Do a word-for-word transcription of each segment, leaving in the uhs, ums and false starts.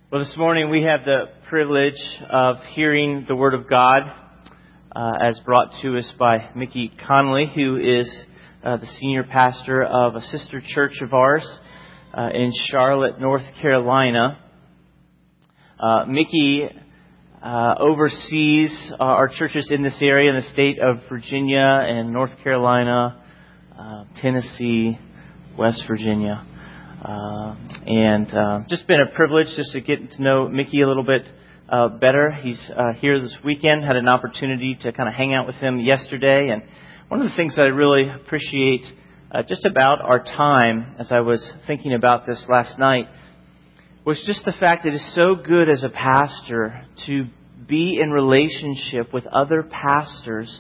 Well, this morning we have the privilege of hearing the Word of God uh, as brought to us by Mickey Conley, who is uh, the senior pastor of a sister church of ours uh, in Charlotte, North Carolina. Uh, Mickey uh, oversees uh, our churches in this area in the state of Virginia and North Carolina, uh, Tennessee, West Virginia. Uh, and uh, just been a privilege just to get to know Mickey a little bit uh, better. He's uh, here this weekend. Had an opportunity to kind of hang out with him yesterday. And one of the things that I really appreciate uh, just about our time, as I was thinking about this last night, was just the fact that it's so good as a pastor to be in relationship with other pastors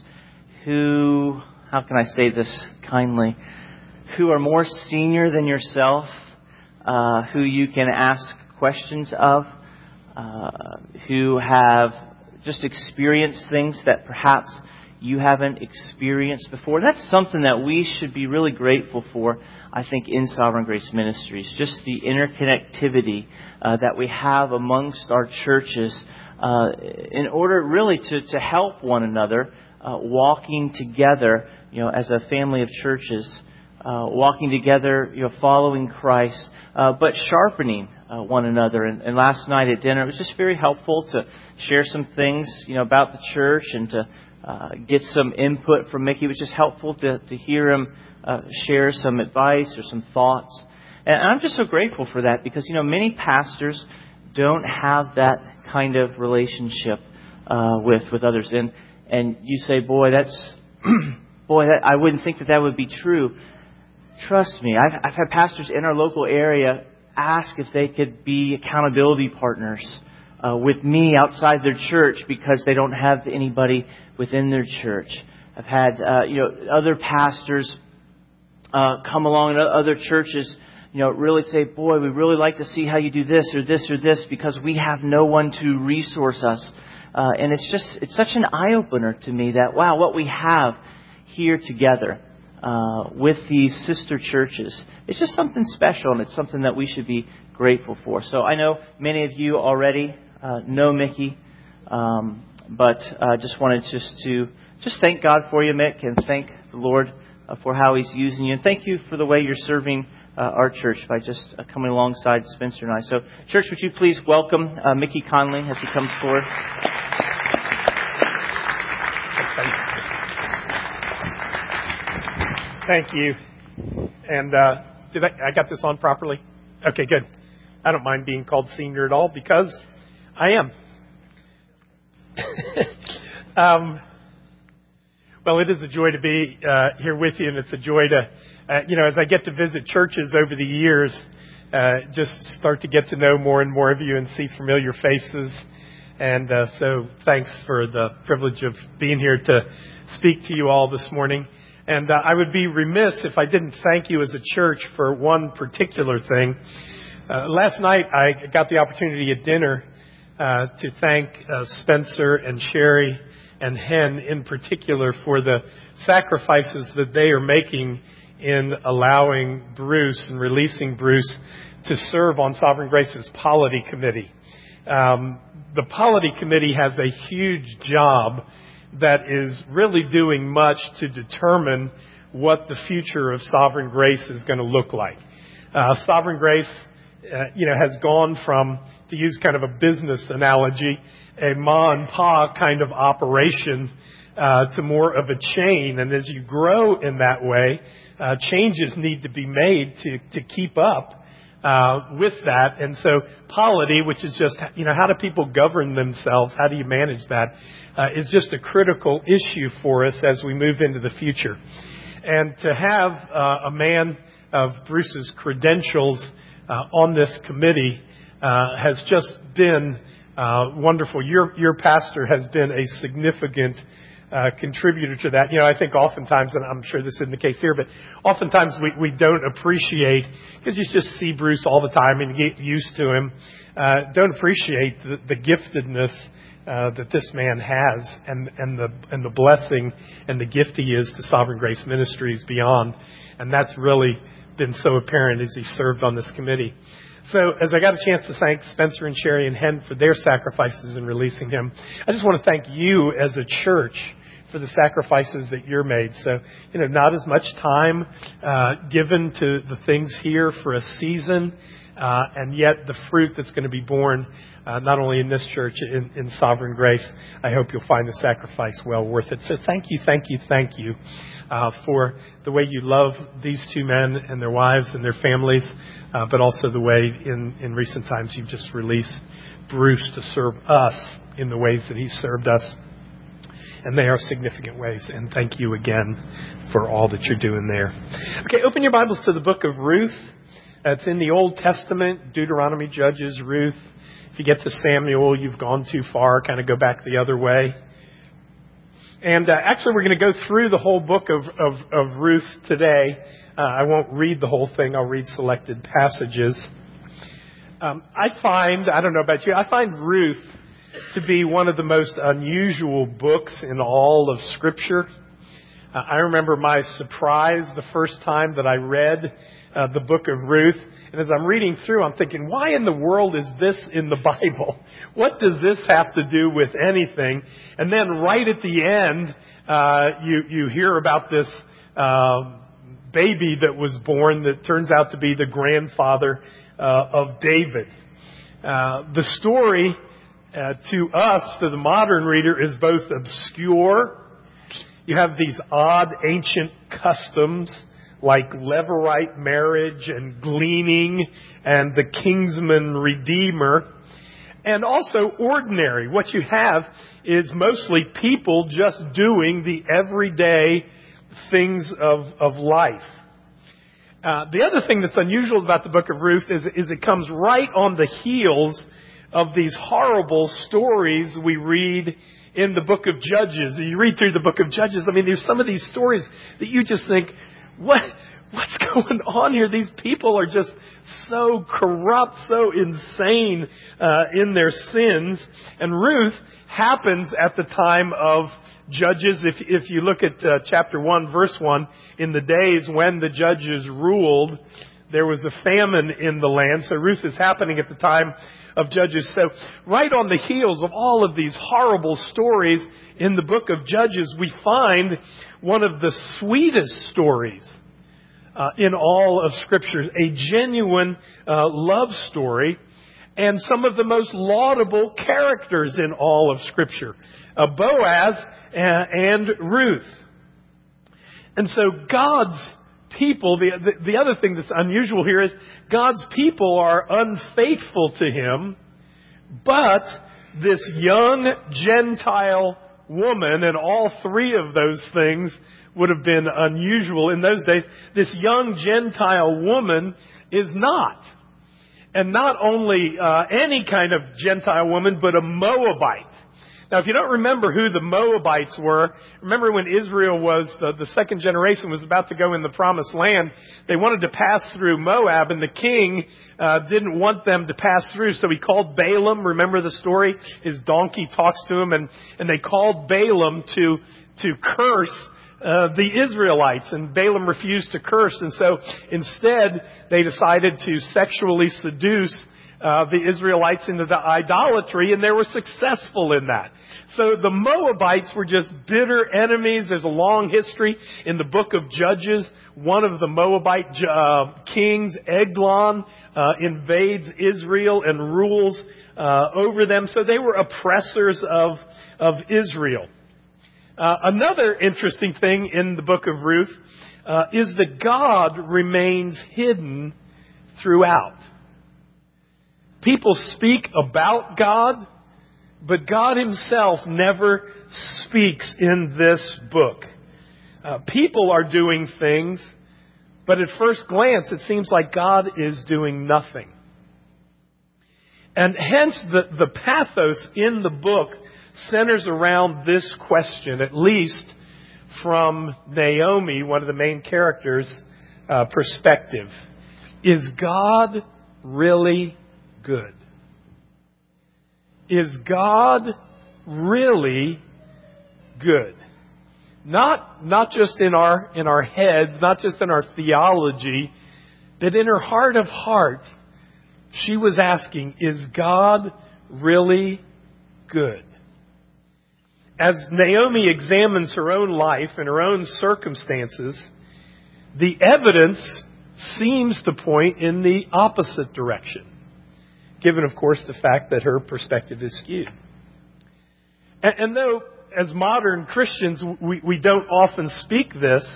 who, how can I say this kindly, who are more senior than yourself, uh, who you can ask questions of, uh, who have just experienced things that perhaps you haven't experienced before. That's something that we should be really grateful for, I think, in Sovereign Grace Ministries. Just the interconnectivity uh, that we have amongst our churches uh, in order really to, to help one another, uh, walking together, you know, as a family of churches. Uh, walking together, you know, following Christ, uh, but sharpening uh, one another. And, and last night at dinner, it was just very helpful to share some things, you know, about the church and to uh, get some input from Mickey. It was just helpful to, to hear him uh, share some advice or some thoughts. And I'm just so grateful for that because, you know, many pastors don't have that kind of relationship uh, with with others. And and you say, boy, that's boy, that, I wouldn't think that that would be true. Trust me, I've, I've had pastors in our local area ask if they could be accountability partners uh, with me outside their church because they don't have anybody within their church. I've had uh, you know other pastors uh, come along in other churches, you know, really say, "Boy, we really like to see how you do this or this or this because we have no one to resource us." Uh, and it's just it's such an eye opener to me that wow, what we have here together. Uh, with these sister churches. It's just something special, and it's something that we should be grateful for. So I know many of you already uh, know Mickey, um, but I uh, just wanted just to just thank God for you, Mick, and thank the Lord uh, for how He's using you. And thank you for the way you're serving uh, our church by just uh, coming alongside Spencer and I. So, church, would you please welcome uh, Mickey Conley as he comes forward? Thank you. And uh, did I, I got this on properly? Okay, good. I don't mind being called senior at all because I am. um, well, it is a joy to be uh, here with you, and it's a joy to, uh, you know, as I get to visit churches over the years, uh, just start to get to know more and more of you and see familiar faces. And uh, so thanks for the privilege of being here to speak to you all this morning. And uh, I would be remiss if I didn't thank you as a church for one particular thing. Uh, last night, I got the opportunity at dinner uh, to thank uh, Spencer and Sherry and Hen in particular for the sacrifices that they are making in allowing Bruce and releasing Bruce to serve on Sovereign Grace's Polity Committee. Um, the Polity Committee has a huge job that is really doing much to determine what the future of Sovereign Grace is going to look like. Uh, Sovereign Grace, uh, you know, has gone from, to use kind of a business analogy, a ma and pa kind of operation uh, to more of a chain. And as you grow in that way, uh, changes need to be made to, to keep up Uh, with that. And so polity, which is just, you know, how do people govern themselves? How do you manage that? Uh, is just a critical issue for us as we move into the future. And to have uh, a man of Bruce's credentials uh, on this committee uh, has just been uh, wonderful. Your, your pastor has been a significant Uh, contributor to that. You know, I think oftentimes, and I'm sure this isn't the case here, but oftentimes we, we don't appreciate, because you just see Bruce all the time and you get used to him, uh, don't appreciate the, the giftedness uh, that this man has and, and the and the blessing and the gift he is to Sovereign Grace Ministries beyond. And that's really been so apparent as he served on this committee. So as I got a chance to thank Spencer and Sherry and Hen for their sacrifices in releasing him, I just want to thank you as a church for the sacrifices that you're made. So, you know, not as much time uh, given to the things here for a season, uh, and yet the fruit that's going to be born, uh, not only in this church, in, in Sovereign Grace. I hope you'll find the sacrifice well worth it. So thank you, thank you, thank you uh, for the way you love these two men and their wives and their families, uh, but also the way in, in recent times you've just released Bruce to serve us in the ways that he served us. And they are significant ways. And thank you again for all that you're doing there. Okay, open your Bibles to the book of Ruth. It's in the Old Testament, Deuteronomy, Judges, Ruth. If you get to Samuel, you've gone too far. Kind of go back the other way. And uh, actually, we're going to go through the whole book of, of, of Ruth today. Uh, I won't read the whole thing. I'll read selected passages. Um, I find, I don't know about you, I find Ruth to be one of the most unusual books in all of Scripture. Uh, I remember my surprise the first time that I read uh, the book of Ruth. And as I'm reading through, I'm thinking, why in the world is this in the Bible? What does this have to do with anything? And then right at the end, uh, you, you hear about this uh, baby that was born that turns out to be the grandfather uh, of David. Uh, the story Uh, to us, to the modern reader, is both obscure. You have these odd ancient customs like levirate marriage and gleaning and the kinsman redeemer. And also ordinary. What you have is mostly people just doing the everyday things of, of life. Uh, the other thing that's unusual about the book of Ruth is, is it comes right on the heels of these horrible stories we read in the book of Judges. You read through the book of Judges, I mean, there's some of these stories that you just think, what, what's going on here? These people are just so corrupt, so insane uh, in their sins. And Ruth happens at the time of Judges. If, if you look at uh, chapter one, verse one, in the days when the judges ruled, there was a famine in the land. So Ruth is happening at the time of Judges. So right on the heels of all of these horrible stories in the book of Judges, we find one of the sweetest stories uh, in all of Scripture. A genuine uh, love story. And some of the most laudable characters in all of Scripture. Uh, Boaz and, and Ruth. And so God's people, the, the the other thing that's unusual here is God's people are unfaithful to Him, but this young Gentile woman, and all three of those things would have been unusual in those days, this young Gentile woman is not. And not only uh, any kind of Gentile woman, but a Moabite. Now, if you don't remember who the Moabites were, remember when Israel was, the, the second generation was about to go in the promised land, they wanted to pass through Moab, and the king uh, didn't want them to pass through, so he called Balaam. Remember the story? His donkey talks to him, and, and they called Balaam to, to curse uh, the Israelites, and Balaam refused to curse, and so instead they decided to sexually seduce Uh, the Israelites into the idolatry, and they were successful in that. So the Moabites were just bitter enemies. There's a long history in the book of Judges. One of the Moabite uh, kings, Eglon, uh, invades Israel and rules uh, over them. So they were oppressors of, of Israel. Uh, another interesting thing in the book of Ruth uh, is that God remains hidden throughout. People speak about God, but God Himself never speaks in this book. Uh, people are doing things, but at first glance it seems like God is doing nothing. And hence the, the pathos in the book centers around this question, at least from Naomi, one of the main characters' uh, perspective. Is God really good? Is God really good? Not, not just in our, in our heads, not just in our theology, but in her heart of hearts. She was asking, is God really good? As Naomi examines her own life and her own circumstances, the evidence seems to point in the opposite direction, given, of course, the fact that her perspective is skewed. And, and though, as modern Christians, we, we don't often speak this,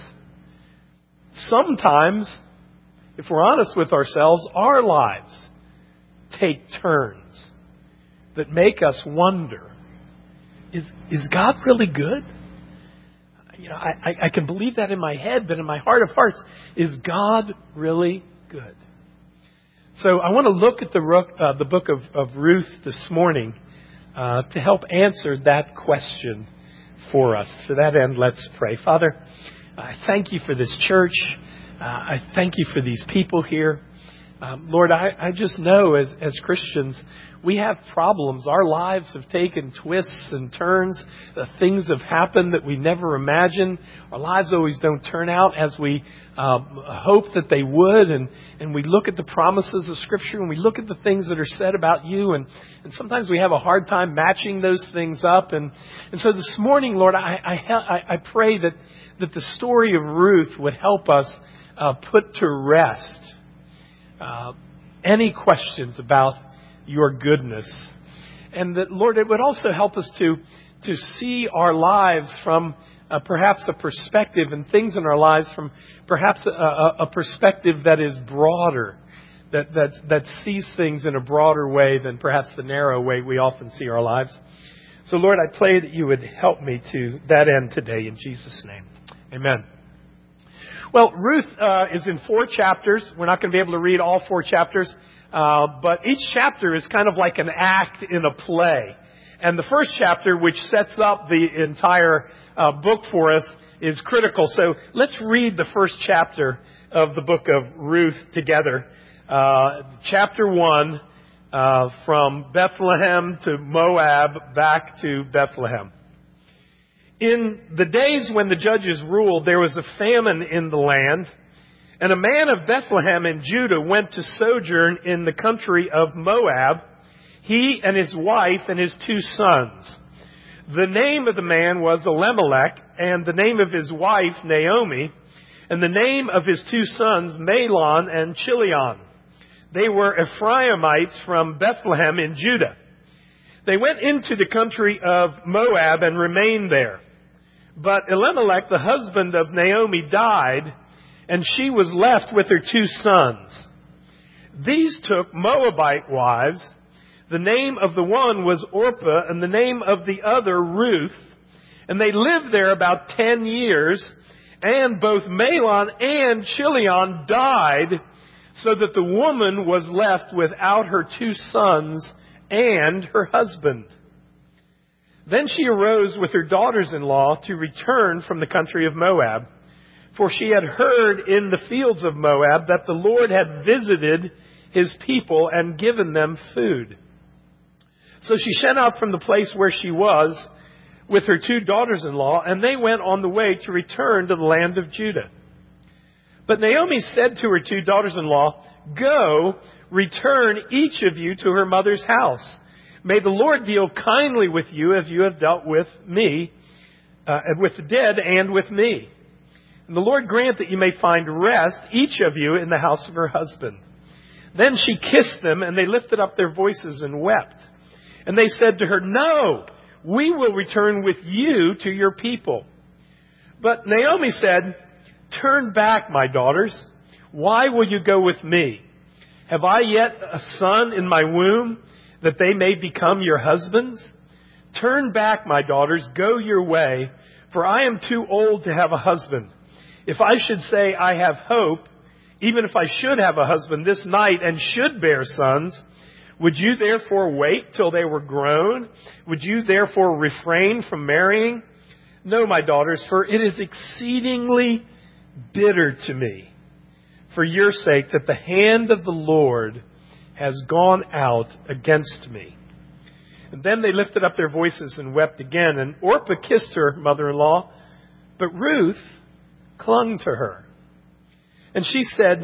sometimes, if we're honest with ourselves, our lives take turns that make us wonder, is, is God really good? You know, I, I, I can believe that in my head, but in my heart of hearts, is God really good? So I want to look at the, uh, the book of, of Ruth this morning uh, to help answer that question for us. To that end, let's pray. Father, I thank you for this church. Uh, I thank you for these people here. Um, Lord, I, I just know as, as Christians, we have problems. Our lives have taken twists and turns. Uh, things have happened that we never imagined. Our lives always don't turn out as we uh, hope that they would. And, and we look at the promises of Scripture and we look at the things that are said about you. And, and sometimes we have a hard time matching those things up. And, and so this morning, Lord, I, I, I pray that, that the story of Ruth would help us uh, put to rest Uh, any questions about your goodness. And that, Lord, it would also help us to, to see our lives from uh, perhaps a perspective and things in our lives from perhaps a, a, a perspective that is broader, that, that, that sees things in a broader way than perhaps the narrow way we often see our lives. So, Lord, I pray that you would help me to that end today in Jesus' name. Amen. Well, Ruth uh, is in four chapters. We're not going to be able to read all four chapters, uh, but each chapter is kind of like an act in a play. And the first chapter, which sets up the entire uh, book for us, is critical. So let's read the first chapter of the book of Ruth together. Uh, chapter one, uh, from Bethlehem to Moab, back to Bethlehem. In the days when the judges ruled, there was a famine in the land, and a man of Bethlehem in Judah went to sojourn in the country of Moab, he and his wife and his two sons. The name of the man was Elimelech, and the name of his wife Naomi, and the name of his two sons Mahlon and Chilion. They were Ephraimites from Bethlehem in Judah. They went into the country of Moab and remained there. But Elimelech, the husband of Naomi, died, and she was left with her two sons. These took Moabite wives. The name of the one was Orpah, and the name of the other Ruth. And they lived there about ten years, and both Mahlon and Chilion died, so that the woman was left without her two sons and her husband. Then she arose with her daughters-in-law to return from the country of Moab, for she had heard in the fields of Moab that the Lord had visited his people and given them food. So she set out from the place where she was with her two daughters-in-law, and they went on the way to return to the land of Judah. But Naomi said to her two daughters-in-law, "Go, return each of you to her mother's house. May the Lord deal kindly with you as you have dealt with me, uh, with the dead and with me. And the Lord grant that you may find rest, each of you, in the house of her husband." Then she kissed them, and they lifted up their voices and wept. And they said to her, "No, we will return with you to your people." But Naomi said, "Turn back, my daughters. Why will you go with me? Have I yet a son in my womb, that they may become your husbands? Turn back, my daughters, go your way, for I am too old to have a husband. If I should say I have hope, even if I should have a husband this night and should bear sons, would you therefore wait till they were grown? Would you therefore refrain from marrying? No, my daughters, for it is exceedingly bitter to me, for your sake, that the hand of the Lord has gone out against me." And then they lifted up their voices and wept again. And Orpah kissed her mother-in-law, but Ruth clung to her. And she said,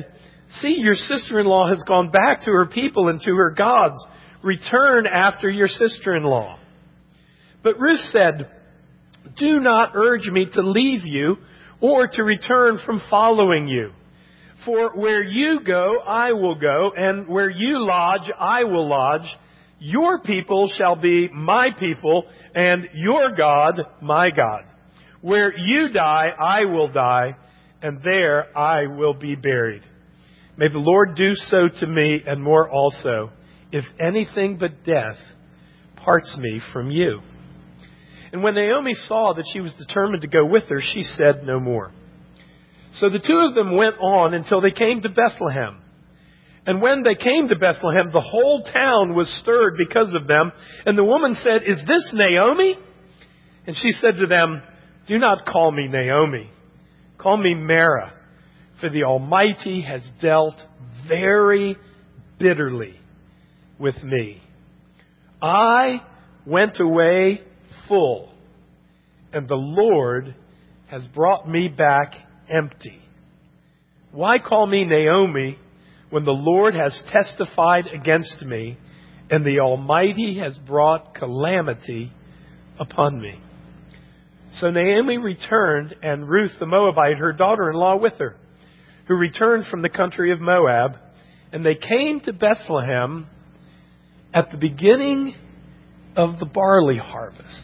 See, your sister-in-law has gone back to her people and to her gods. Return after your sister-in-law. But Ruth said, do not urge me to leave you or to return from following you. For where you go, I will go, and where you lodge, I will lodge. Your people shall be my people, and your God, my God. Where you die, I will die, and there I will be buried. May the Lord do so to me, and more also, if anything but death parts me from you. And when Naomi saw that she was determined to go with her, she said no more. So the two of them went on until they came to Bethlehem. And when they came to Bethlehem, the whole town was stirred because of them. And the woman said, is this Naomi? And she said to them, do not call me Naomi. Call me Mara, for the Almighty has dealt very bitterly with me. I went away full, and the Lord has brought me back empty. Why call me Naomi when the Lord has testified against me, and the Almighty has brought calamity upon me? So Naomi returned, and Ruth the Moabite, her daughter-in-law, with her, who returned from the country of Moab, and they came to Bethlehem at the beginning of the barley harvest.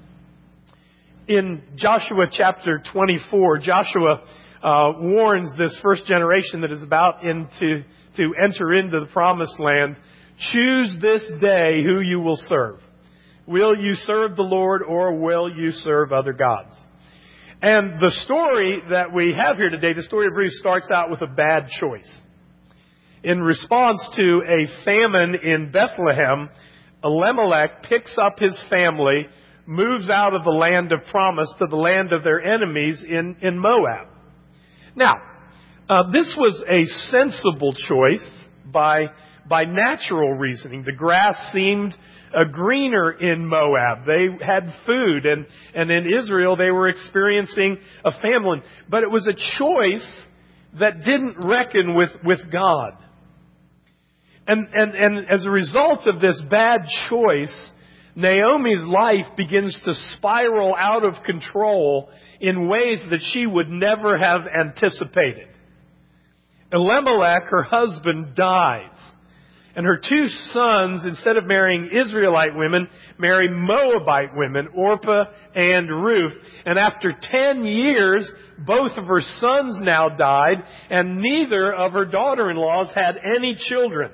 In Joshua chapter twenty-four, Joshua uh, warns this first generation that is about into, to enter into the promised land, choose this day who you will serve. Will you serve the Lord, or will you serve other gods? And the story that we have here today, the story of Ruth, starts out with a bad choice. In response to a famine in Bethlehem, Elimelech picks up his family, moves out of the land of promise to the land of their enemies in, in Moab. Now, uh, this was a sensible choice by, by natural reasoning. The grass seemed uh, greener in Moab. They had food, and, and in Israel they were experiencing a famine. But it was a choice that didn't reckon with, with God. And, and, and as a result of this bad choice, Naomi's life begins to spiral out of control in ways that she would never have anticipated. Elimelech, her husband, dies. And her two sons, instead of marrying Israelite women, marry Moabite women, Orpah and Ruth. And after ten years, both of her sons now died, and neither of her daughter-in-laws had any children.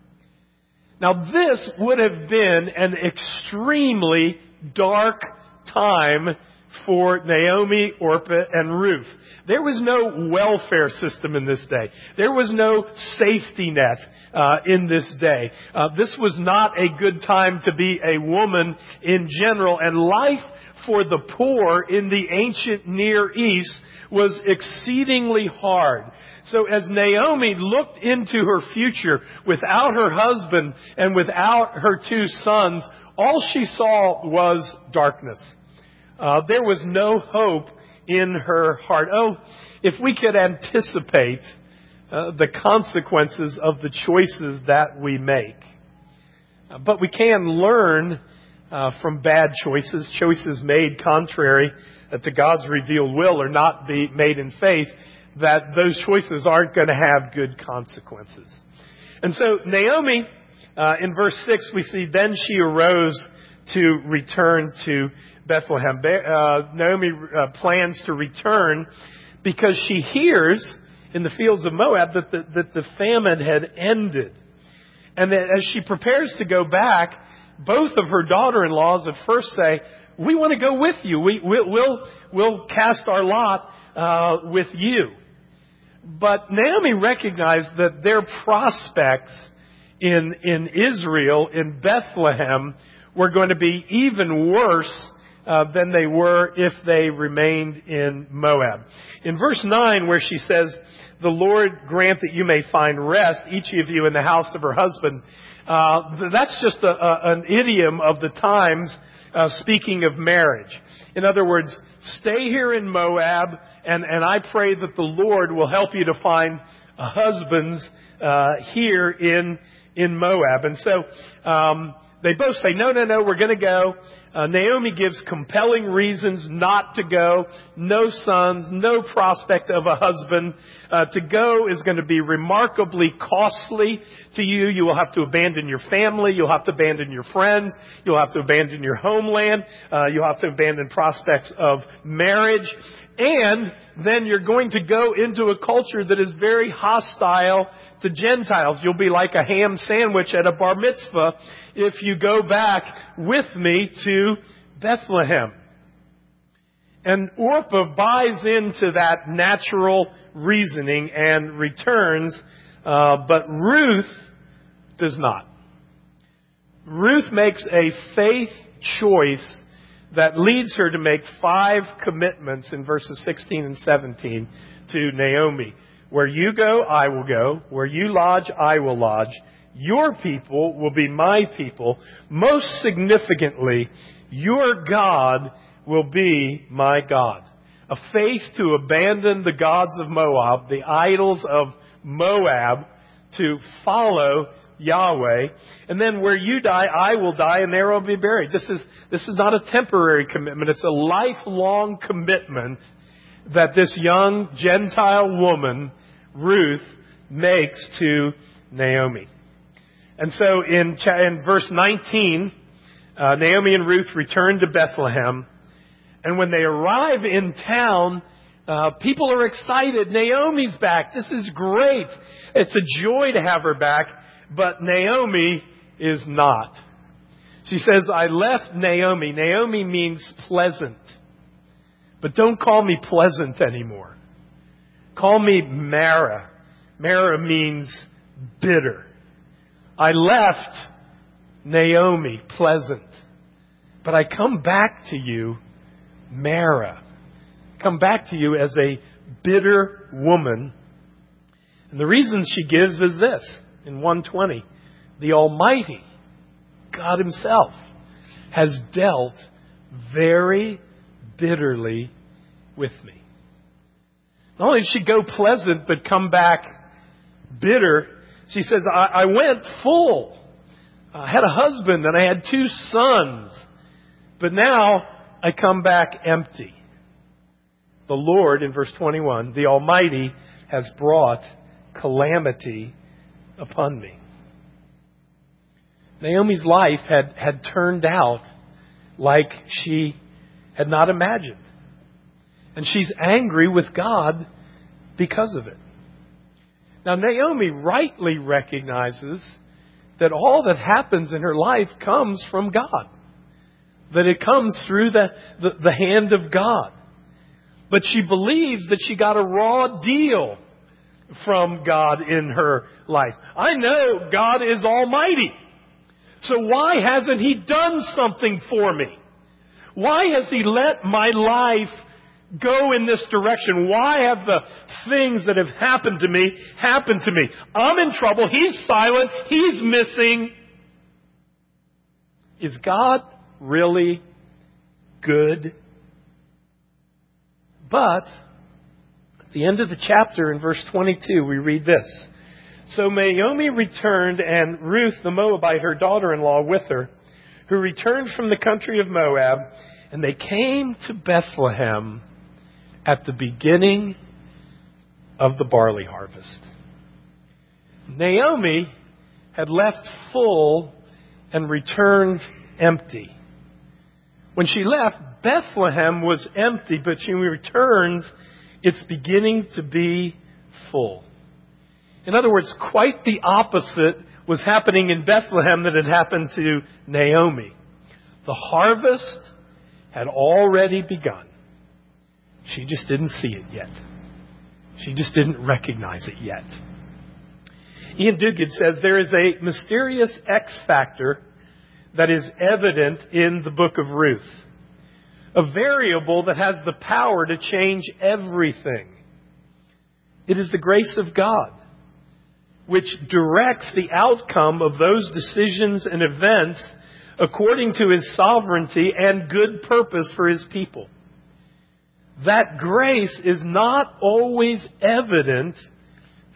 Now, this would have been an extremely dark time for Naomi, Orpah, and Ruth. There was no welfare system in this day. There was no safety net uh, in this day. Uh, this was not a good time to be a woman in general, and life for the poor in the ancient Near East was exceedingly hard. So as Naomi looked into her future without her husband and without her two sons, all she saw was darkness. Uh, there was no hope in her heart. Oh, if we could anticipate uh, the consequences of the choices that we make. Uh, but we can learn uh, from bad choices, choices made contrary uh, to God's revealed will or not be made in faith, that those choices aren't going to have good consequences. And so Naomi, uh, in verse six, we see, then she arose to return to Bethlehem. Uh, Naomi uh, plans to return because she hears in the fields of Moab that the, that the famine had ended. And that as she prepares to go back, both of her daughter-in-laws at first say, we want to go with you. We, we'll, we'll, we'll cast our lot uh, with you. But Naomi recognized that their prospects in, in Israel, in Bethlehem, were going to be even worse uh, than they were if they remained in Moab. In verse nine, where she says, the Lord grant that you may find rest, each of you in the house of her husband, uh, that's just a, a, an idiom of the times uh, speaking of marriage. In other words, stay here in Moab, and, and I pray that the Lord will help you to find husbands uh, here in in Moab. And so um, they both say, no, no, no, we're going to go. Uh, Naomi gives compelling reasons not to go. No sons, no prospect of a husband. Uh, to go is going to be remarkably costly to you. You will have to abandon your family. You'll have to abandon your friends. You'll have to abandon your homeland. Uh, you'll have to abandon prospects of marriage. And then you're going to go into a culture that is very hostile to Gentiles. You'll be like a ham sandwich at a bar mitzvah if you go back with me to Bethlehem. And Orpah buys into that natural reasoning and returns, uh, but Ruth does not. Ruth makes a faith choice that leads her to make five commitments in verses sixteen and seventeen to Naomi. Where you go, I will go. Where you lodge, I will lodge. Your people will be my people. Most significantly, your God will be my God. A faith to abandon the gods of Moab, the idols of Moab, to follow Yahweh. And then where you die, I will die, and there I'll be buried. This is, this is not a temporary commitment. It's a lifelong commitment that this young Gentile woman, Ruth, makes to Naomi. And so in, in verse nineteen, uh, Naomi and Ruth return to Bethlehem. And when they arrive in town, uh, people are excited. Naomi's back. This is great. It's a joy to have her back. But Naomi is not. She says, I left Naomi. Naomi means pleasant. But don't call me pleasant anymore. Call me Mara. Mara means bitter. I left Naomi, pleasant. But I come back to you, Mara. Come back to you as a bitter woman. And the reason she gives is this. In one twenty, the Almighty, God Himself, has dealt very bitterly with me. Not only did she go pleasant, but come back bitter. She says, I, I went full. I had a husband and I had two sons. But now I come back empty. The Lord, in verse twenty-one, the Almighty has brought calamity upon me. Naomi's life had, had turned out like she had not imagined. And she's angry with God because of it. Now, Naomi rightly recognizes that all that happens in her life comes from God. That it comes through the, the, the hand of God. But she believes that she got a raw deal from God in her life. I know God is almighty. So why hasn't He done something for me? Why has He let my life go in this direction? Why have the things that have happened to me happened to me? I'm in trouble. He's silent. He's missing. Is God really good? But at the end of the chapter, in verse twenty-two, we read this. So Naomi returned, and Ruth the Moabite, her daughter-in-law, with her, who returned from the country of Moab, and they came to Bethlehem at the beginning of the barley harvest. Naomi had left full and returned empty. When she left, Bethlehem was empty, but she returns, it's beginning to be full. In other words, quite the opposite was happening in Bethlehem that had happened to Naomi. The harvest had already begun. She just didn't see it yet. She just didn't recognize it yet. Ian Duguid says there is a mysterious X factor that is evident in the book of Ruth. A variable that has the power to change everything. It is the grace of God, which directs the outcome of those decisions and events according to His sovereignty and good purpose for His people. That grace is not always evident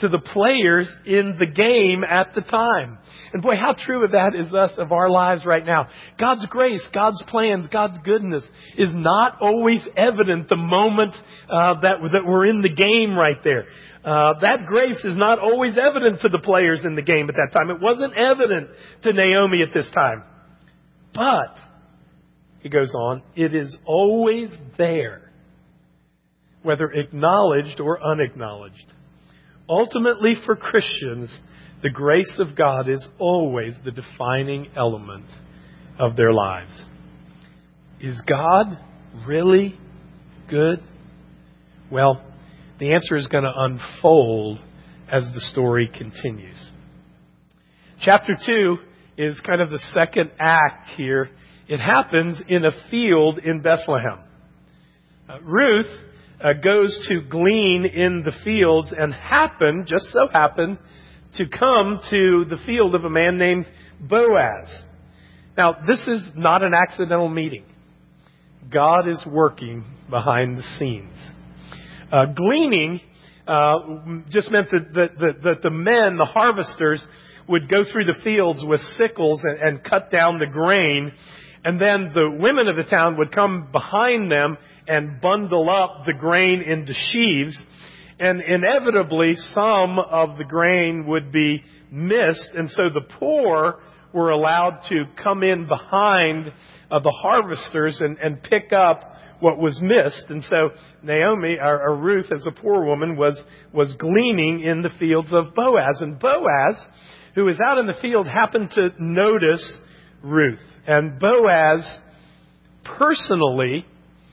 to the players in the game at the time. And boy, how true of that is us of our lives right now. God's grace, God's plans, God's goodness is not always evident the moment uh, that, that we're in the game right there. Uh, that grace is not always evident to the players in the game at that time. It wasn't evident to Naomi at this time. But, he goes on, it is always there, whether acknowledged or unacknowledged. Ultimately, for Christians, the grace of God is always the defining element of their lives. Is God really good? Well, the answer is going to unfold as the story continues. Chapter two is kind of the second act here. It happens in a field in Bethlehem. Uh, Ruth uh, goes to glean in the fields and happen, just so happened, to come to the field of a man named Boaz. Now, this is not an accidental meeting. God is working behind the scenes. Uh, gleaning uh, just meant that, that, that, that the men, the harvesters, would go through the fields with sickles and, and cut down the grain. And then the women of the town would come behind them and bundle up the grain into sheaves. And inevitably, some of the grain would be missed. And so the poor were allowed to come in behind uh, the harvesters and, and pick up what was missed. And so Naomi, or, or Ruth, as a poor woman, was, was gleaning in the fields of Boaz. And Boaz, who was out in the field, happened to notice Ruth. And Boaz personally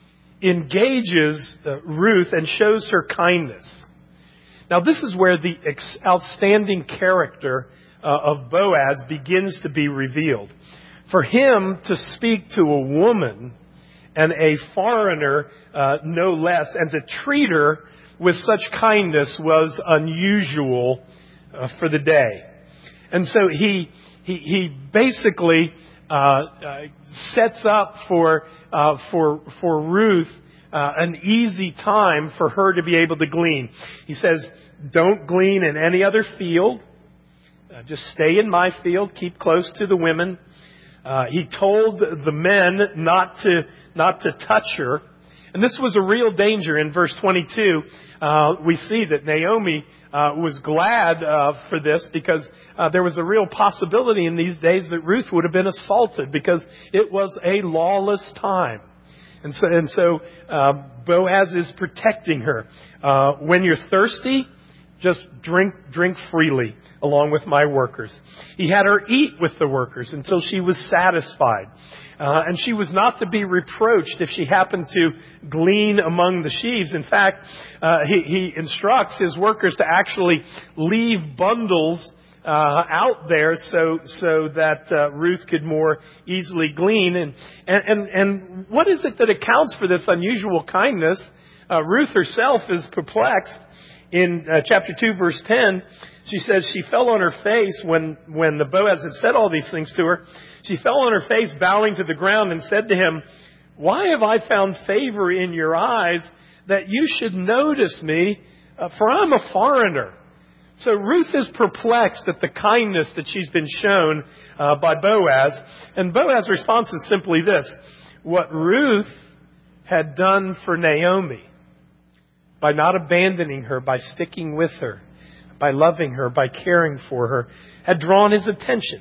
engages uh, Ruth and shows her kindness. Now, this is where the ex- outstanding character uh, of Boaz begins to be revealed. For him to speak to a woman, and a foreigner uh, no less, and to treat her with such kindness was unusual uh, for the day. And so he he, he basically uh, uh, sets up for uh, for for Ruth uh, an easy time for her to be able to glean. He says, "Don't glean in any other field. Uh, just stay in my field. Keep close to the women." Uh, he told the men not to not to touch her. And this was a real danger. In verse twenty-two, uh, we see that Naomi uh, was glad uh, for this because uh, there was a real possibility in these days that Ruth would have been assaulted because it was a lawless time. And so, and so uh, Boaz is protecting her. Uh, when you're thirsty, just drink drink freely along with my workers. He had her eat with the workers until she was satisfied. Uh, and she was not to be reproached if she happened to glean among the sheaves. In fact, uh, he, he instructs his workers to actually leave bundles uh, out there so so that uh, Ruth could more easily glean. And, and, and, and what is it that accounts for this unusual kindness? Uh, Ruth herself is perplexed. In uh, chapter two, verse ten, she says she fell on her face when, when the Boaz had said all these things to her. She fell on her face, bowing to the ground, and said to him, "Why have I found favor in your eyes that you should notice me? Uh, for I'm a foreigner." So Ruth is perplexed at the kindness that she's been shown uh, by Boaz. And Boaz's response is simply this: what Ruth had done for Naomi, by not abandoning her, by sticking with her, by loving her, by caring for her, had drawn his attention.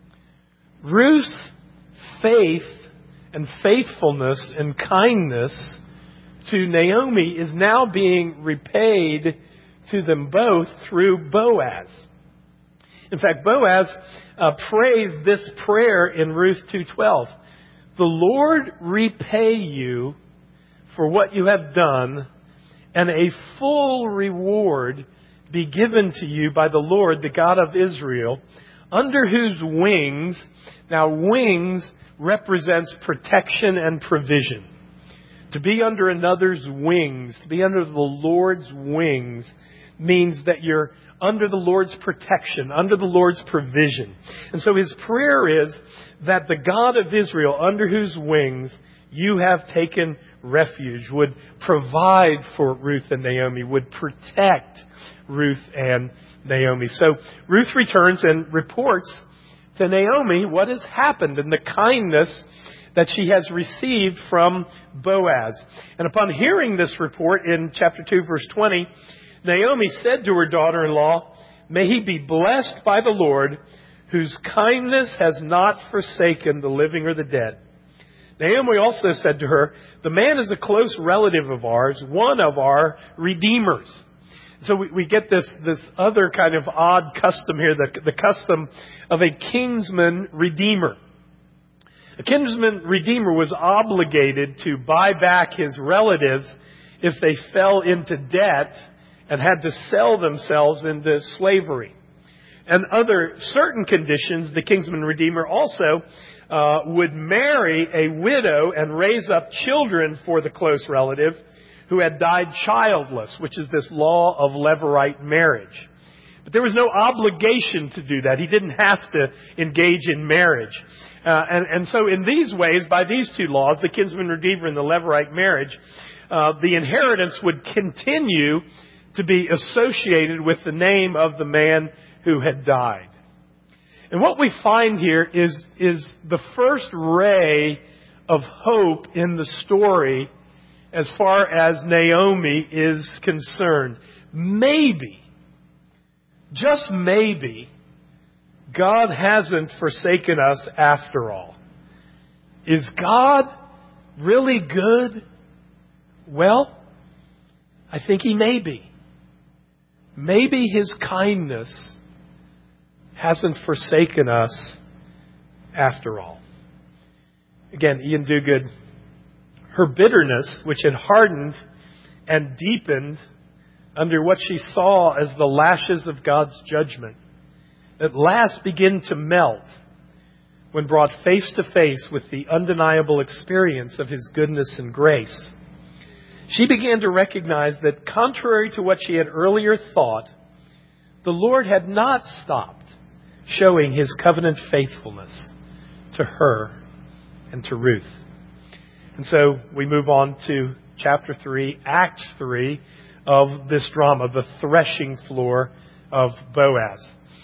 Ruth's faith and faithfulness and kindness to Naomi is now being repaid to them both through Boaz. In fact, Boaz uh, prays this prayer in Ruth two twelve. "The Lord repay you for what you have done, and a full reward be given to you by the Lord, the God of Israel, under whose wings," now wings represents protection and provision. To be under another's wings, to be under the Lord's wings, means that you're under the Lord's protection, under the Lord's provision. And so his prayer is that the God of Israel, under whose wings you have taken refuge, would provide for Ruth and Naomi, would protect Ruth and Naomi. So Ruth returns and reports to Naomi what has happened and the kindness that she has received from Boaz. And upon hearing this report in chapter two, verse twenty, Naomi said to her daughter-in-law, "May he be blessed by the Lord, whose kindness has not forsaken the living or the dead." Naomi also said to her, "The man is a close relative of ours, one of our redeemers." So we, we get this, this other kind of odd custom here, the, the custom of a kinsman redeemer. A kinsman redeemer was obligated to buy back his relatives if they fell into debt and had to sell themselves into slavery. And under certain conditions, the kinsman redeemer also uh, would marry a widow and raise up children for the close relative who had died childless, which is this law of levirate marriage. But there was no obligation to do that. He didn't have to engage in marriage. Uh, and, and so in these ways, by these two laws, the kinsman redeemer and the levirate marriage, uh, the inheritance would continue to be associated with the name of the man who had died. And what we find here is, is the first ray of hope in the story as far as Naomi is concerned. Maybe, just maybe, God hasn't forsaken us after all. Is God really good? Well, I think He may be. Maybe His kindness hasn't forsaken us after all. Again, Ian Duguid, her bitterness, which had hardened and deepened under what she saw as the lashes of God's judgment, at last began to melt when brought face to face with the undeniable experience of His goodness and grace. She began to recognize that contrary to what she had earlier thought, the Lord had not stopped showing His covenant faithfulness to her and to Ruth. And so we move on to chapter three, Act three of this drama, the threshing floor of Boaz.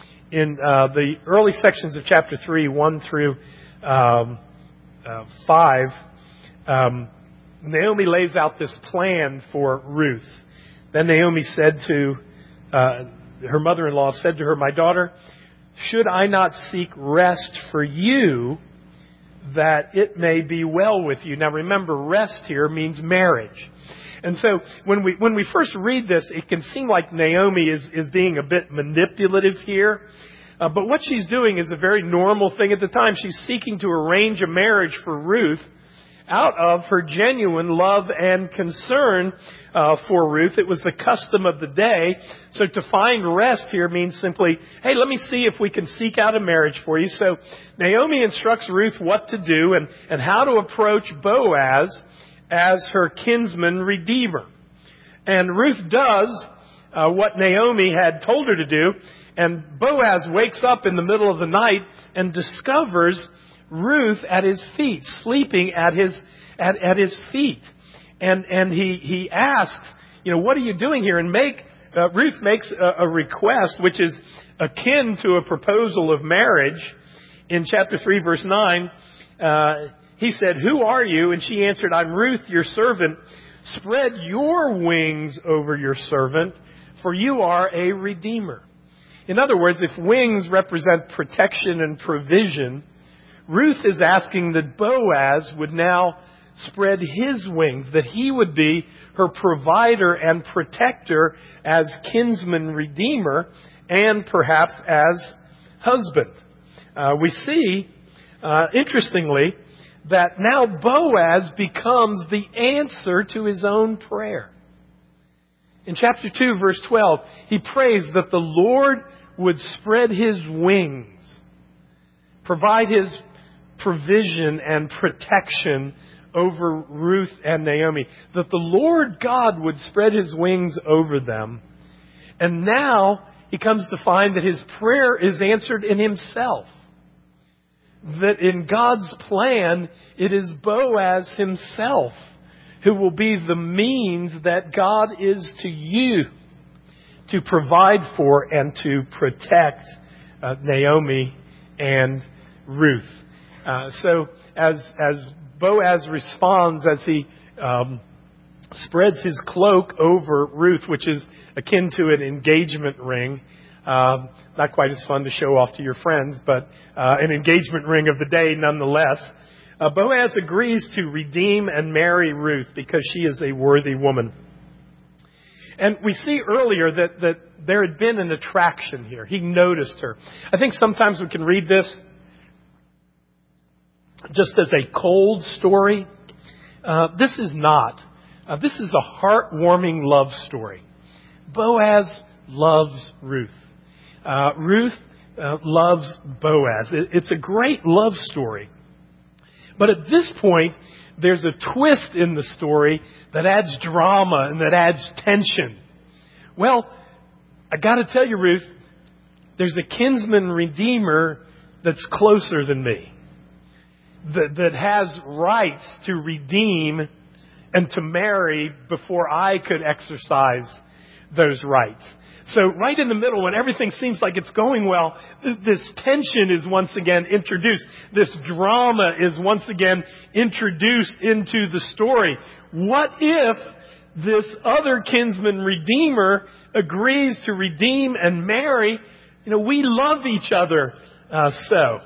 In uh, the early sections of chapter three, one through um, uh, five, um, Naomi lays out this plan for Ruth. Then Naomi said to uh, her mother-in-law, said to her, "My daughter, should I not seek rest for you, that it may be well with you?" Now remember, rest here means marriage. And so when we when we first read this, it can seem like Naomi is, is being a bit manipulative here. Uh, but what she's doing is a very normal thing at the time. She's seeking to arrange a marriage for Ruth out of her genuine love and concern uh, for Ruth. It was the custom of the day. So to find rest here means simply, hey, let me see if we can seek out a marriage for you. So Naomi instructs Ruth what to do and, and how to approach Boaz as her kinsman redeemer. And Ruth does uh, what Naomi had told her to do. And Boaz wakes up in the middle of the night and discovers Ruth at his feet, sleeping at his at, at his feet. And and he, he asks, you know, what are you doing here? And make uh, Ruth makes a, a request which is akin to a proposal of marriage. In chapter three, verse nine, uh, he said, "Who are you?" And she answered, "I'm Ruth, your servant. Spread your wings over your servant, for you are a redeemer." In other words, if wings represent protection and provision, Ruth is asking that Boaz would now spread his wings, that he would be her provider and protector as kinsman redeemer and perhaps as husband. Uh, we see, uh, interestingly, that now Boaz becomes the answer to his own prayer. In chapter two, verse twelve, he prays that the Lord would spread His wings, provide His provision and protection over Ruth and Naomi, that the Lord God would spread His wings over them. And now he comes to find that his prayer is answered in himself. That in God's plan, it is Boaz himself who will be the means that God is to use to provide for and to protect uh, Naomi and Ruth. Uh, so as as Boaz responds, as he um, spreads his cloak over Ruth, which is akin to an engagement ring, um, not quite as fun to show off to your friends, but uh, an engagement ring of the day nonetheless. Uh, Boaz agrees to redeem and marry Ruth because she is a worthy woman. And we see earlier that, that there had been an attraction here. He noticed her. I think sometimes we can read this just as a cold story. Uh, this is not. Uh, this is a heartwarming love story. Boaz loves Ruth. Uh, Ruth uh, loves Boaz. It, it's a great love story. But at this point, there's a twist in the story that adds drama and that adds tension. Well, I got to tell you, Ruth, there's a kinsman redeemer that's closer than me, that, that has rights to redeem and to marry before I could exercise those rights. So right in the middle, when everything seems like it's going well, this tension is once again introduced. This drama is once again introduced into the story. What if this other kinsman redeemer agrees to redeem and marry? You know, we love each other uh, so.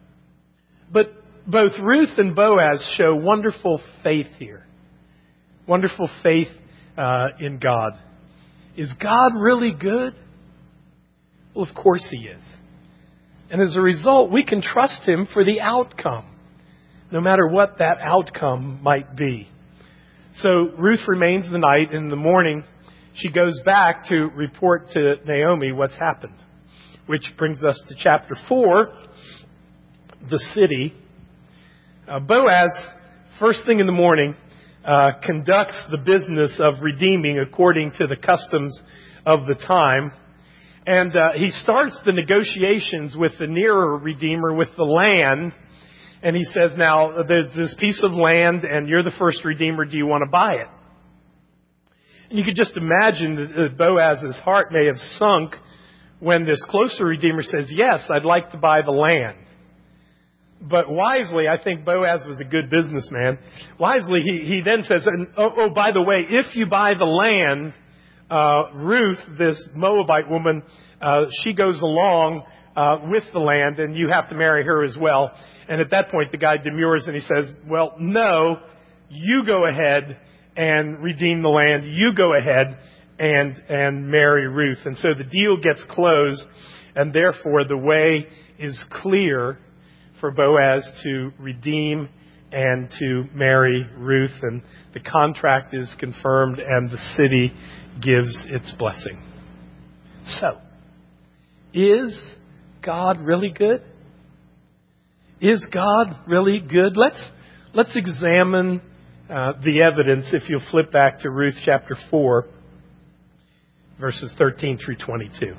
But both Ruth and Boaz show wonderful faith here. Wonderful faith uh, in God. Is God really good? Well, of course He is. And as a result, we can trust Him for the outcome, no matter what that outcome might be. So Ruth remains the night, and in the morning she goes back to report to Naomi what's happened. Which brings us to chapter four, the city. Uh, Boaz, first thing in the morning, Uh, conducts the business of redeeming according to the customs of the time. And uh, he starts the negotiations with the nearer redeemer, with the land. And he says, now, there's this piece of land and you're the first redeemer. Do you want to buy it? And you could just imagine that Boaz's heart may have sunk when this closer redeemer says, yes, I'd like to buy the land. But wisely, I think Boaz was a good businessman. Wisely, he, he then says, oh, oh, by the way, if you buy the land, uh, Ruth, this Moabite woman, uh, she goes along uh, with the land, and you have to marry her as well. And at that point, the guy demurs and he says, well, no, you go ahead and redeem the land. You go ahead and, and marry Ruth. And so the deal gets closed, and therefore the way is clear for Boaz to redeem and to marry Ruth, and the contract is confirmed and the city gives its blessing. So, is God really good? Is God really good? Let's let's examine uh, the evidence. If you'll flip back to Ruth chapter four, verses thirteen through twenty-two.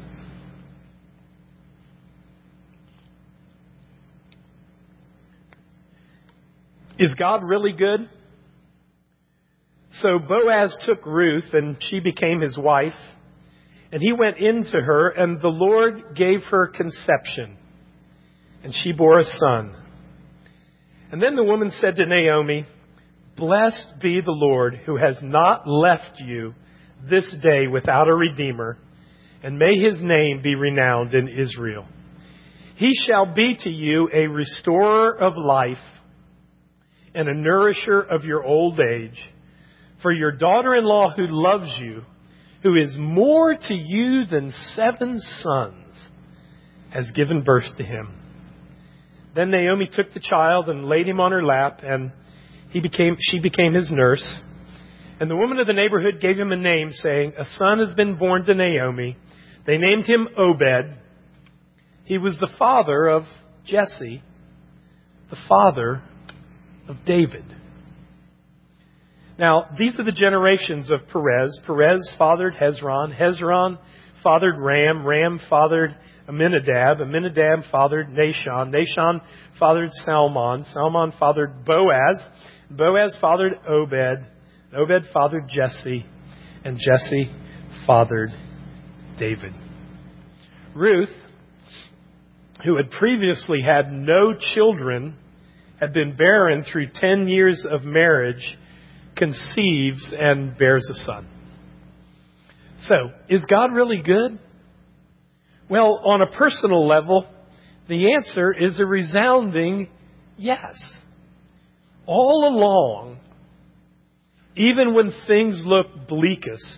Is God really good? So Boaz took Ruth, and she became his wife. And he went into her, and the Lord gave her conception. And she bore a son. And then the woman said to Naomi, blessed be the Lord, who has not left you this day without a redeemer, and may his name be renowned in Israel. He shall be to you a restorer of life, and a nourisher of your old age. For your daughter-in-law who loves you, who is more to you than seven sons, has given birth to him. Then Naomi took the child and laid him on her lap, and he became, she became his nurse. And the woman of the neighborhood gave him a name, saying, a son has been born to Naomi. They named him Obed. He was the father of Jesse, the father of David. Now, these are the generations of Perez. Perez fathered Hezron. Hezron fathered Ram. Ram fathered Aminadab. Aminadab fathered Nahshon. Nahshon fathered Salmon. Salmon fathered Boaz. Boaz fathered Obed. Obed fathered Jesse, and Jesse fathered David. Ruth, who had previously had no children, had been barren through ten years of marriage, conceives and bears a son. So, is God really good? Well, on a personal level, the answer is a resounding yes. All along, even when things looked bleakest,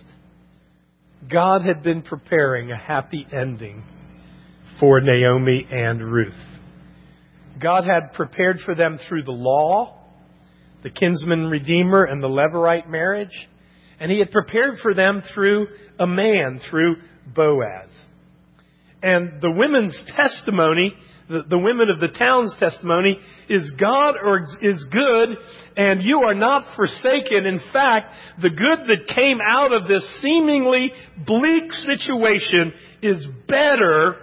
God had been preparing a happy ending for Naomi and Ruth. God had prepared for them through the law, the kinsman redeemer, and the Levirate marriage. And He had prepared for them through a man, through Boaz. And the women's testimony, the, the women of the town's testimony, is God or is good, and you are not forsaken. In fact, the good that came out of this seemingly bleak situation is better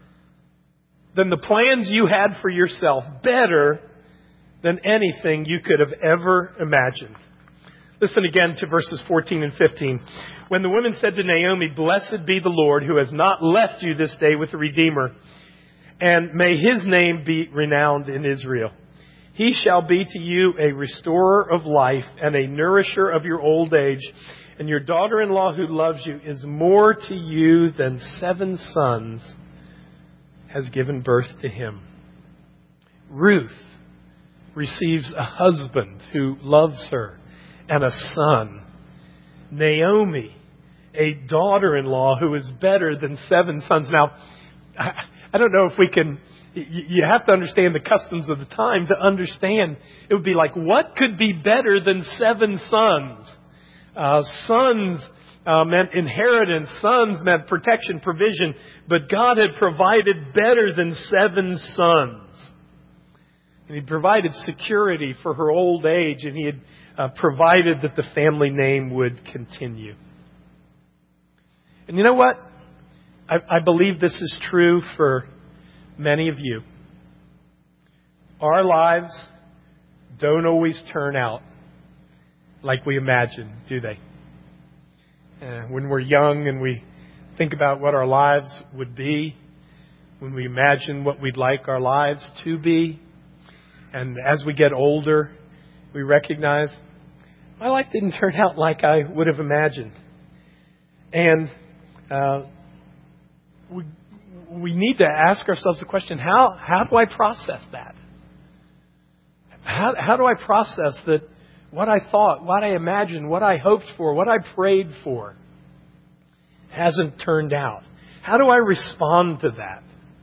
than the plans you had for yourself. Better than anything you could have ever imagined. Listen again to verses fourteen and fifteen. When the women said to Naomi, "Blessed be the Lord who has not left you this day with a redeemer, and may His name be renowned in Israel. He shall be to you a restorer of life and a nourisher of your old age. And your daughter-in-law who loves you is more to you than seven sons has given birth to him." Ruth receives a husband who loves her and a son. Naomi, a daughter-in-law who is better than seven sons. Now, I, I don't know if we can, you have to understand the customs of the time to understand. It would be like, what could be better than seven sons? Uh, sons uh, meant inheritance. Sons meant protection, provision. But God had provided better than seven sons. And He provided security for her old age, and He had uh, provided that the family name would continue. And you know what? I, I believe this is true for many of you. Our lives don't always turn out like we imagine, do they? Uh, when we're young and we think about what our lives would be, when we imagine what we'd like our lives to be, and as we get older, we recognize, my life didn't turn out like I would have imagined. And uh, we, we need to ask ourselves the question, how, how do I process that? How, how do I process that what I thought, what I imagined, what I hoped for, what I prayed for hasn't turned out? How do I respond to that?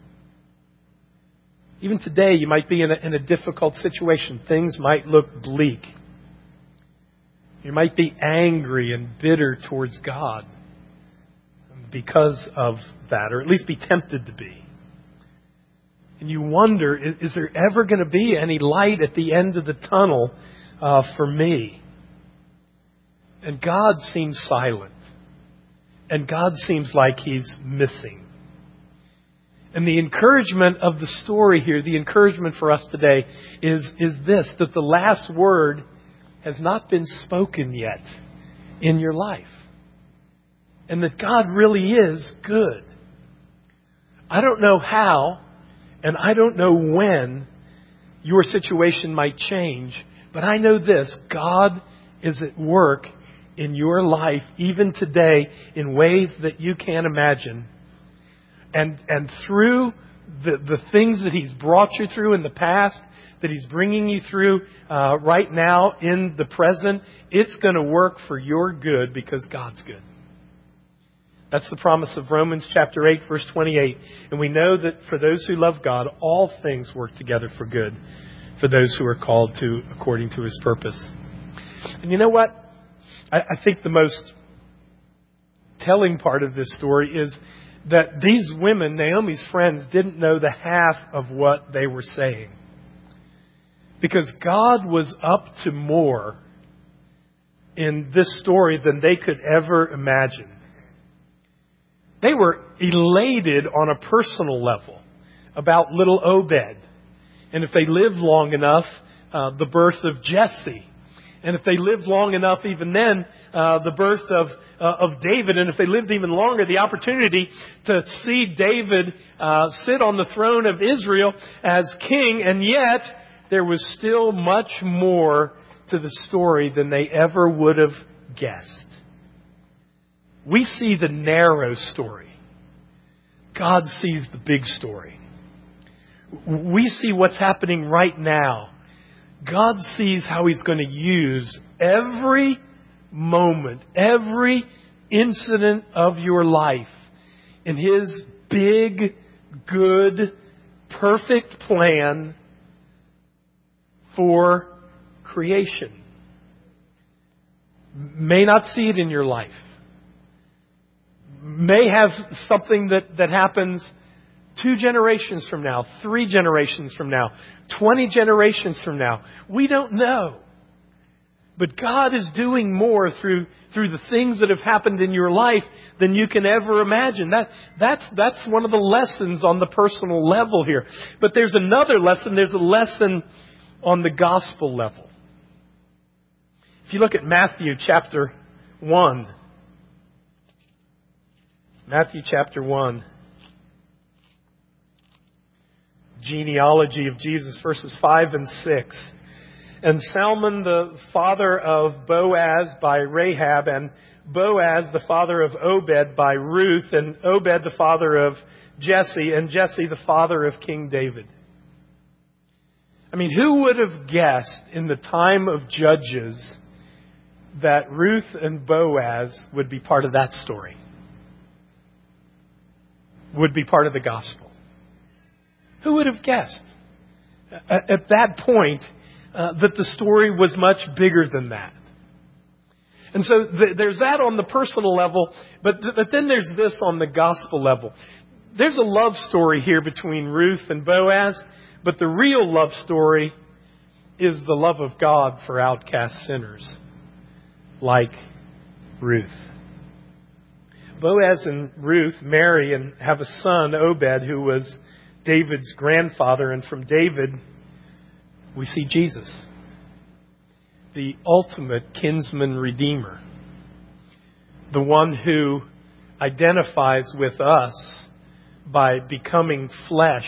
Even today, you might be in a, in a difficult situation. Things might look bleak. You might be angry and bitter towards God because of that, or at least be tempted to be. And you wonder, is, is there ever going to be any light at the end of the tunnel uh, for me? And God seems silent. And God seems like He's missing. And the encouragement of the story here, the encouragement for us today is, is this, that the last word has not been spoken yet in your life. And that God really is good. I don't know how, and I don't know when your situation might change, but I know this, God is at work in your life, even today, in ways that you can't imagine. And and through the, the things that He's brought you through in the past, that He's bringing you through uh, right now in the present, it's going to work for your good because God's good. That's the promise of Romans chapter eight, verse twenty-eight. And we know that for those who love God, all things work together for good, for those who are called to according to His purpose. And you know what? I, I think the most telling part of this story is that these women, Naomi's friends, didn't know the half of what they were saying. Because God was up to more in this story than they could ever imagine. They were elated on a personal level about little Obed. And if they lived long enough, uh, the birth of Jesse. And if they lived long enough, even then, uh, the birth of uh, of David, and if they lived even longer, the opportunity to see David uh, sit on the throne of Israel as king, and yet there was still much more to the story than they ever would have guessed. We see the narrow story. God sees the big story. We see what's happening right now. God sees how He's going to use every moment, every incident of your life in His big, good, perfect plan for creation. May not see it in your life. May have something that, that happens two generations from now, three generations from now, twenty generations from now. We don't know. But God is doing more through through the things that have happened in your life than you can ever imagine. That that's that's one of the lessons on the personal level here. But there's another lesson. There's a lesson on the gospel level. If you look at Matthew chapter one, Matthew chapter one. Genealogy of Jesus, verses five and six. And Salmon, the father of Boaz by Rahab, and Boaz, the father of Obed by Ruth, and Obed, the father of Jesse, and Jesse, the father of King David. I mean, who would have guessed in the time of Judges that Ruth and Boaz would be part of that story? Would be part of the gospel? Who would have guessed at, at that point uh, that the story was much bigger than that? And so th- there's that on the personal level, but, th- but then there's this on the gospel level. There's a love story here between Ruth and Boaz, but the real love story is the love of God for outcast sinners like Ruth. Boaz and Ruth marry and have a son, Obed, who was David's grandfather, and from David we see Jesus, the ultimate kinsman redeemer, the one who identifies with us by becoming flesh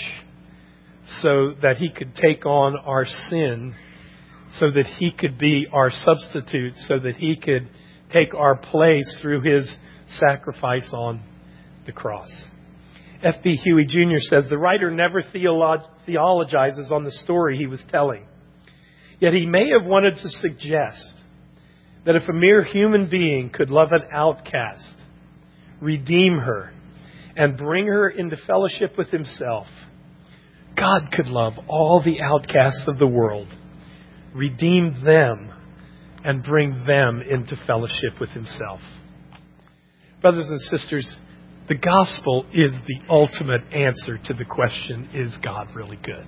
so that He could take on our sin, so that He could be our substitute, so that He could take our place through His sacrifice on the cross. F B Huey Junior says, the writer never theolo- theologizes on the story he was telling. Yet he may have wanted to suggest that if a mere human being could love an outcast, redeem her, and bring her into fellowship with Himself, God could love all the outcasts of the world, redeem them, and bring them into fellowship with Himself. Brothers and sisters, the gospel is the ultimate answer to the question, is God really good?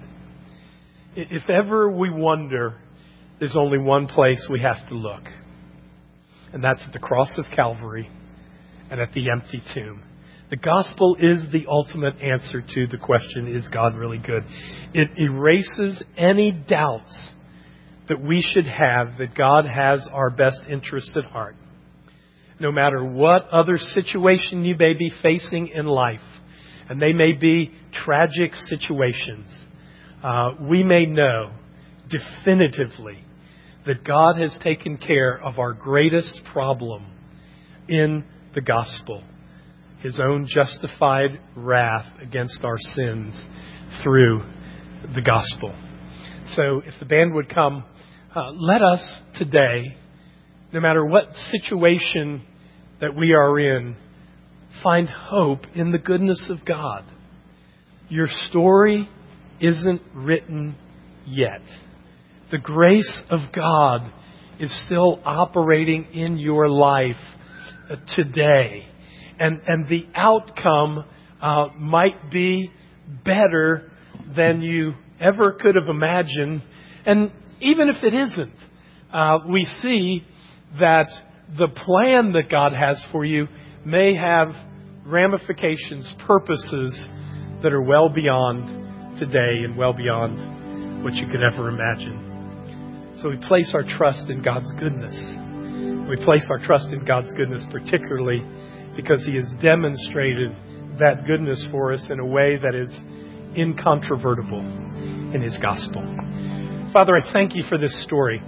If ever we wonder, there's only one place we have to look. And that's at the cross of Calvary and at the empty tomb. The gospel is the ultimate answer to the question, is God really good? It erases any doubts that we should have that God has our best interests at heart. No matter what other situation you may be facing in life, and they may be tragic situations, uh, we may know definitively that God has taken care of our greatest problem in the gospel, His own justified wrath against our sins through the gospel. So if the band would come, uh, let us today, no matter what situation that we are in, find hope in the goodness of God. Your story isn't written yet. The grace of God is still operating in your life uh, today. And, and the outcome uh, might be better than you ever could have imagined. And even if it isn't, uh, we see that the plan that God has for you may have ramifications, purposes that are well beyond today and well beyond what you could ever imagine. So we place our trust in God's goodness. We place our trust in God's goodness particularly because He has demonstrated that goodness for us in a way that is incontrovertible in His gospel. Father, I thank You for this story.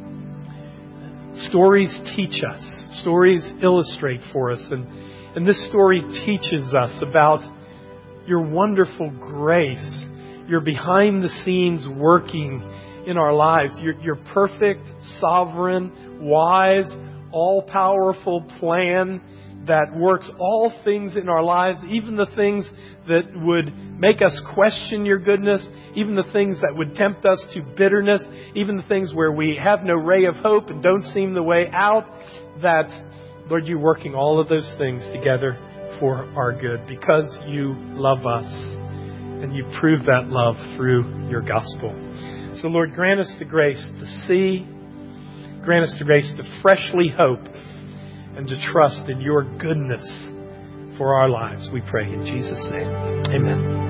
Stories teach us. Stories illustrate for us. And, and this story teaches us about Your wonderful grace, Your behind-the-scenes working in our lives, Your, your perfect, sovereign, wise, all-powerful plan that works all things in our lives, even the things that would make us question Your goodness, even the things that would tempt us to bitterness, even the things where we have no ray of hope and don't seem the way out, that, Lord, You're working all of those things together for our good because You love us and You prove that love through Your gospel. So, Lord, grant us the grace to see, grant us the grace to freshly hope, and to trust in Your goodness for our lives, we pray in Jesus' name. Amen.